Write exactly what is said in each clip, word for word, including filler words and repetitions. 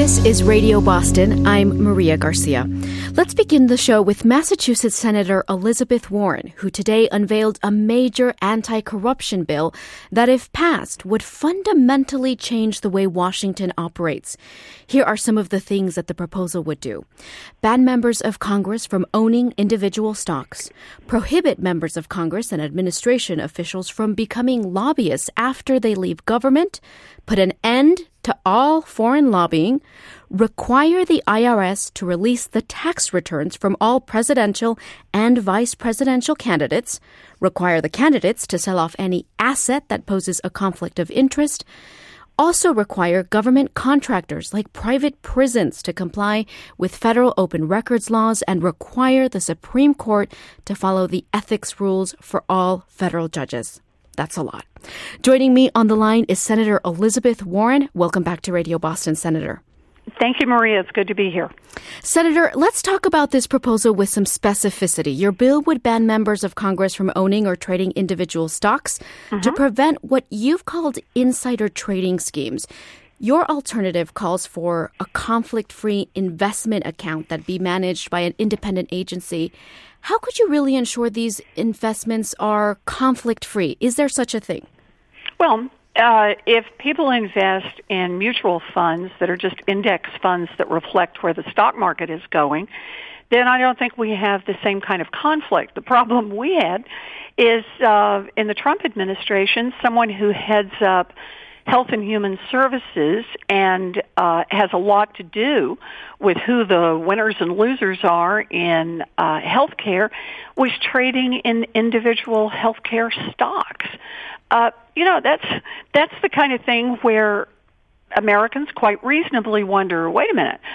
This is Radio Boston. I'm Maria Garcia. Let's begin the show with Massachusetts Senator Elizabeth Warren, who today unveiled a major anti-corruption bill that, if passed, would fundamentally change the way Washington operates. Here are some of the things that the proposal would do. Ban members of Congress from owning individual stocks. Prohibit members of Congress and administration officials from becoming lobbyists after they leave government. Put an end to all foreign lobbying, require the I R S to release the tax returns from all presidential and vice presidential candidates, require the candidates to sell off any asset that poses a conflict of interest, also require government contractors like private prisons to comply with federal open records laws, and require the Supreme Court to follow the ethics rules for all federal judges. That's a lot. Joining me on the line is Senator Elizabeth Warren. Welcome back to Radio Boston, Senator. Thank you, Maria. It's good to be here. Senator, let's talk about this proposal with some specificity. Your bill would ban members of Congress from owning or trading individual stocks mm-hmm. to prevent what you've called insider trading schemes. Your alternative calls for a conflict-free investment account that be managed by an independent agency. How could you really ensure these investments are conflict-free? Is there such a thing? Well, uh, if people invest in mutual funds that are just index funds that reflect where the stock market is going, then I don't think we have the same kind of conflict. The problem we had is uh, in the Trump administration, someone who heads up Health and Human Services and uh, has a lot to do with who the winners and losers are in uh, healthcare, was trading in individual healthcare stocks. Uh, you know, that's that's the kind of thing where Americans quite reasonably wonder, wait a minute,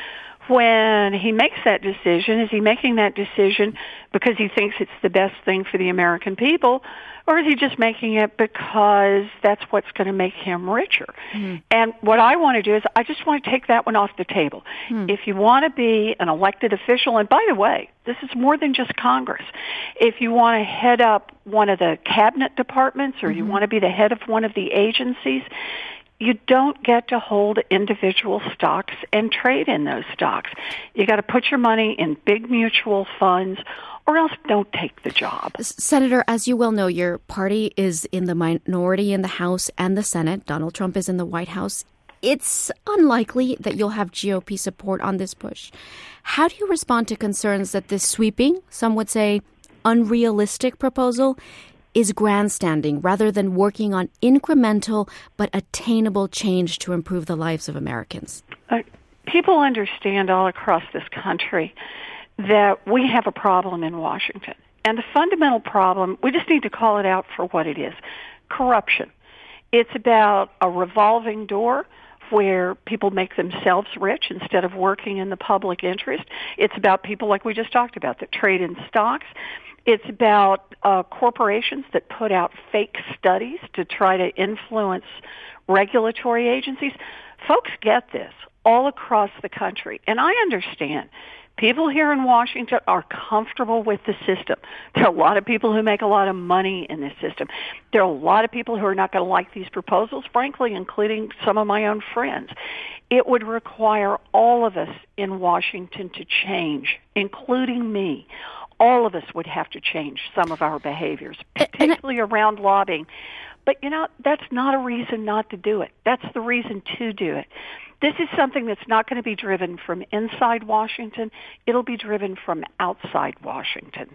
when he makes that decision, is he making that decision because he thinks it's the best thing for the American people, or is he just making it because that's what's going to make him richer? Mm. And what I want to do is I just want to take that one off the table. Mm. If you want to be an elected official, and by the way, this is more than just Congress. If you want to head up one of the cabinet departments, or mm-hmm. you want to be the head of one of the agencies, you don't get to hold individual stocks and trade in those stocks. You got to put your money in big mutual funds, or else don't take the job. Senator, as you well know, your party is in the minority in the House and the Senate. Donald Trump is in the White House. It's unlikely that you'll have G O P support on this push. How do you respond to concerns that this sweeping, some would say unrealistic proposal, is grandstanding rather than working on incremental but attainable change to improve the lives of Americans? Uh, people understand all across this country that we have a problem in Washington. And the fundamental problem, we just need to call it out for what it is: corruption. It's about a revolving door where people make themselves rich instead of working in the public interest. It's about people like we just talked about that trade in stocks. It's about uh, corporations that put out fake studies to try to influence regulatory agencies. Folks get this all across the country, and I understand. People here in Washington are comfortable with the system. There are a lot of people who make a lot of money in this system. There are a lot of people who are not going to like these proposals, frankly, including some of my own friends. It would require all of us in Washington to change, including me. All of us would have to change some of our behaviors, particularly around lobbying. But, you know, that's not a reason not to do it. That's the reason to do it. This is something that's not going to be driven from inside Washington. It'll be driven from outside Washington.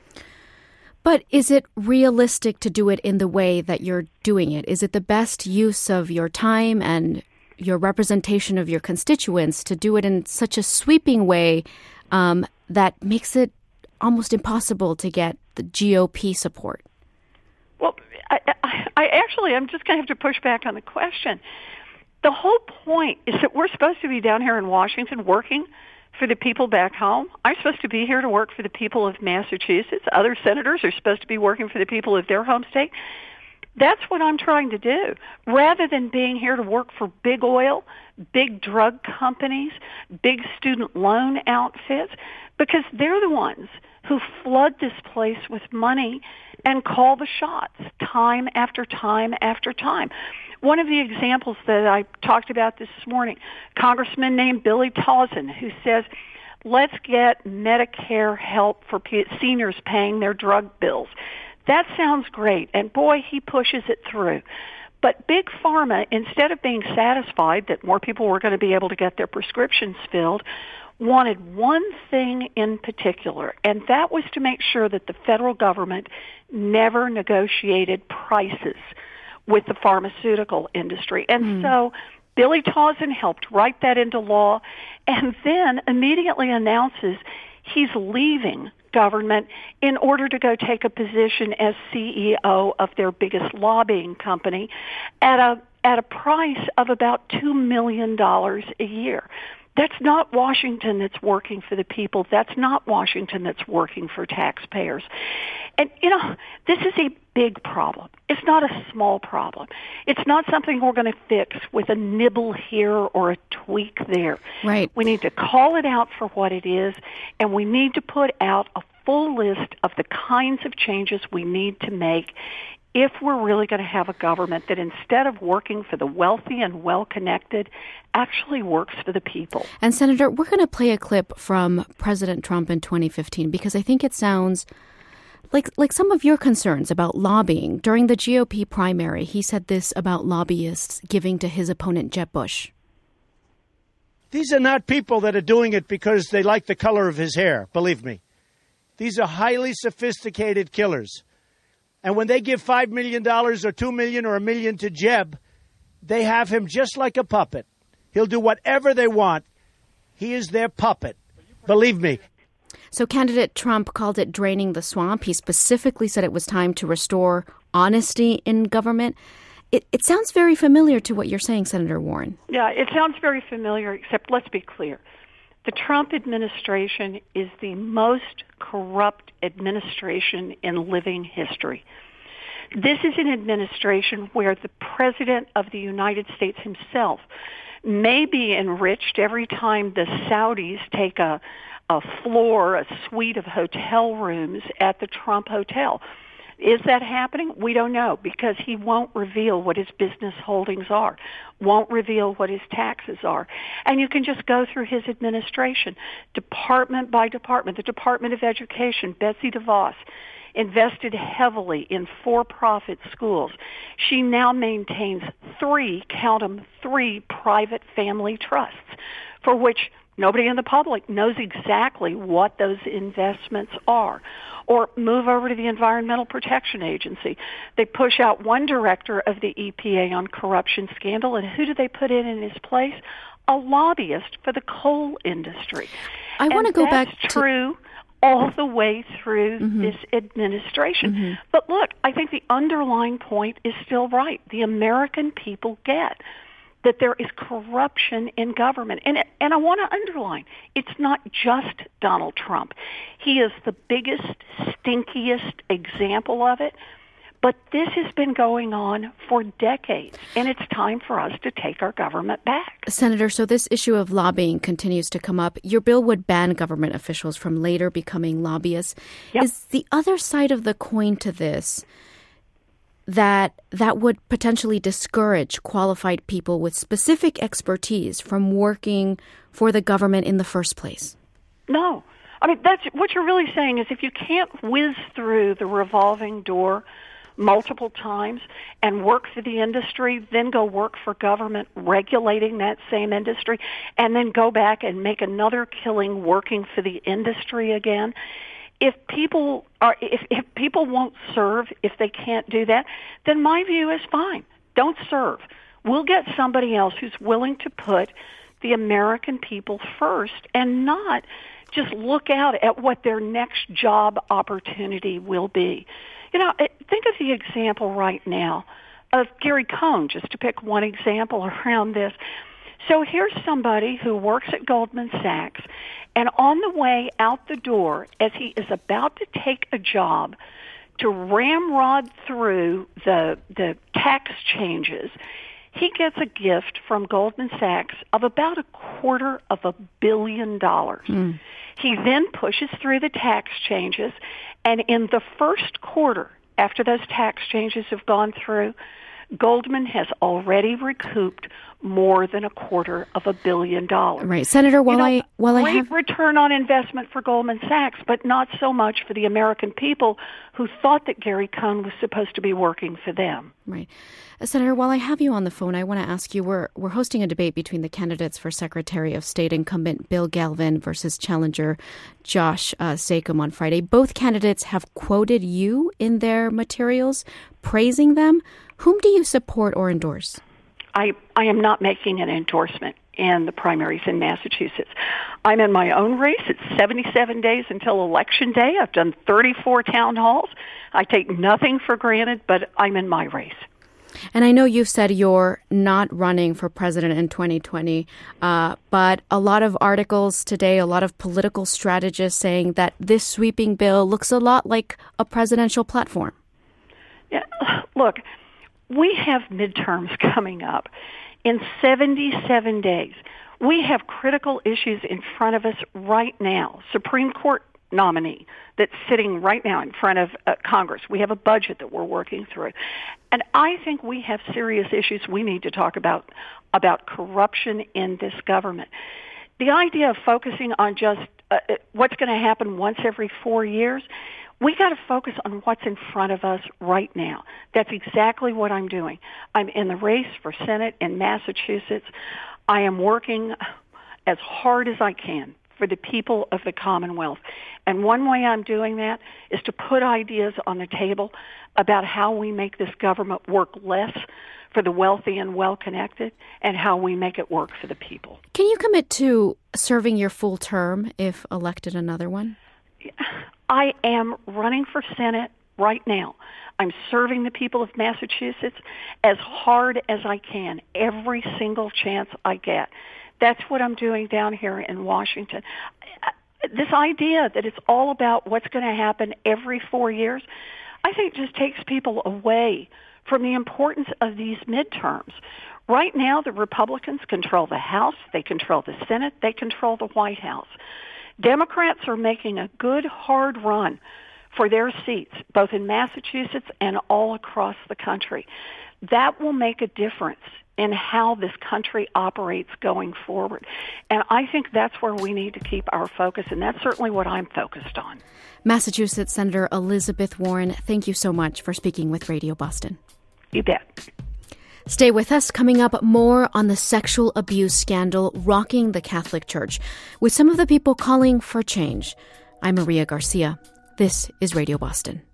But is it realistic to do it in the way that you're doing it? Is it the best use of your time and your representation of your constituents to do it in such a sweeping way um, that makes it almost impossible to get the G O P support? Well, I, I, I actually, I'm just going to have to push back on the question. The whole point is that we're supposed to be down here in Washington working for the people back home. I'm supposed to be here to work for the people of Massachusetts. Other senators are supposed to be working for the people of their home state. That's what I'm trying to do, rather than being here to work for big oil, big drug companies, big student loan outfits, because they're the ones who flood this place with money and call the shots time after time after time. One of the examples that I talked about this morning, Congressman named Billy Tauzin, who says, let's get Medicare help for seniors paying their drug bills. That sounds great, and boy, he pushes it through. But Big Pharma, instead of being satisfied that more people were going to be able to get their prescriptions filled, wanted one thing in particular, and that was to make sure that the federal government never negotiated prices with the pharmaceutical industry. And mm. so Billy Tauzin helped write that into law, and then immediately announces he's leaving government in order to go take a position as C E O of their biggest lobbying company at a at a price of about two million dollars a year. That's not Washington that's working for the people. That's not Washington that's working for taxpayers. And, you know, this is a big problem. It's not a small problem. It's not something we're going to fix with a nibble here or a tweak there. Right. We need to call it out for what it is, and we need to put out a full list of the kinds of changes we need to make if we're really going to have a government that instead of working for the wealthy and well-connected, actually works for the people. And Senator, we're going to play a clip from President Trump in twenty fifteen because I think it sounds like like some of your concerns about lobbying. During the G O P primary, he said this about lobbyists giving to his opponent, Jeb Bush. These are not people that are doing it because they like the color of his hair, believe me. These are highly sophisticated killers. And when they give five million dollars or two million dollars or a million to Jeb, they have him just like a puppet. He'll do whatever they want. He is their puppet. Believe me. So candidate Trump called it draining the swamp. He specifically said it was time to restore honesty in government. It, it sounds very familiar to what you're saying, Senator Warren. Yeah, it sounds very familiar, except let's be clear. The Trump administration is the most corrupt administration in living history. This is an administration where the President of the United States himself may be enriched every time the Saudis take a, a floor, a suite of hotel rooms at the Trump Hotel. Is that happening? We don't know because he won't reveal what his business holdings are, won't reveal what his taxes are. And you can just go through his administration, department by department. The Department of Education, Betsy DeVos, invested heavily in for-profit schools. She now maintains three, count them, three private family trusts for which nobody in the public knows exactly what those investments are. Or move over to the Environmental Protection Agency. They push out one director of the E P A on corruption scandal, and who do they put in in his place? A lobbyist for the coal industry. I want to go back to... true all the way through mm-hmm. this administration. Mm-hmm. But look, I think the underlying point is still right. The American people get that there is corruption in government. And and I want to underline, it's not just Donald Trump. He is the biggest, stinkiest example of it. But this has been going on for decades, and it's time for us to take our government back. Senator, so this issue of lobbying continues to come up. Your bill would ban government officials from later becoming lobbyists. Yep. Is the other side of the coin to this that that would potentially discourage qualified people with specific expertise from working for the government in the first place? No. I mean, that's what you're really saying is if you can't whiz through the revolving door multiple times and work for the industry, then go work for government regulating that same industry, and then go back and make another killing working for the industry again. If people are, if, if people won't serve, if they can't do that, then my view is fine. Don't serve. We'll get somebody else who's willing to put the American people first and not just look out at what their next job opportunity will be. You know, think of the example right now of Gary Cohn, just to pick one example around this. So here's somebody who works at Goldman Sachs, and on the way out the door, as he is about to take a job to ramrod through the the tax changes, he gets a gift from Goldman Sachs of about a quarter of a billion dollars. Mm. He then pushes through the tax changes, and in the first quarter, after those tax changes have gone through, Goldman has already recouped more than a quarter of a billion dollars. Right. Senator, while you know, I while I great have return on investment for Goldman Sachs, but not so much for the American people who thought that Gary Cohn was supposed to be working for them. Right. Uh, Senator, while I have you on the phone, I want to ask you, we're, we're hosting a debate between the candidates for Secretary of State, incumbent Bill Galvin versus challenger Josh uh, Sakum on Friday. Both candidates have quoted you in their materials, praising them. Whom do you support or endorse? I, I am not making an endorsement in the primaries in Massachusetts. I'm in my own race. It's seventy-seven days until Election Day. I've done thirty-four town halls. I take nothing for granted, but I'm in my race. And I know you've said you're not running for president in twenty twenty, uh, but a lot of articles today, a lot of political strategists saying that this sweeping bill looks a lot like a presidential platform. Yeah, look, we have midterms coming up in seventy-seven days. We have critical issues in front of us right now. Supreme Court nominee that's sitting right now in front of uh, Congress. We have a budget that we're working through. And I think we have serious issues we need to talk about, about corruption in this government. The idea of focusing on just uh, what's going to happen once every four years, we got to focus on what's in front of us right now. That's exactly what I'm doing. I'm in the race for Senate in Massachusetts. I am working as hard as I can for the people of the Commonwealth. And one way I'm doing that is to put ideas on the table about how we make this government work less for the wealthy and well-connected and how we make it work for the people. Can you commit to serving your full term if elected another one? I am running for Senate right now. I'm serving the people of Massachusetts as hard as I can, every single chance I get. That's what I'm doing down here in Washington. This idea that it's all about what's going to happen every four years, I think just takes people away from the importance of these midterms. Right now, the Republicans control the House, they control the Senate, they control the White House. Democrats are making a good, hard run for their seats, both in Massachusetts and all across the country. That will make a difference in how this country operates going forward. And I think that's where we need to keep our focus, and that's certainly what I'm focused on. Massachusetts Senator Elizabeth Warren, thank you so much for speaking with Radio Boston. You bet. Stay with us. Coming up, more on the sexual abuse scandal rocking the Catholic Church, with some of the people calling for change. I'm Maria Garcia. This is Radio Boston.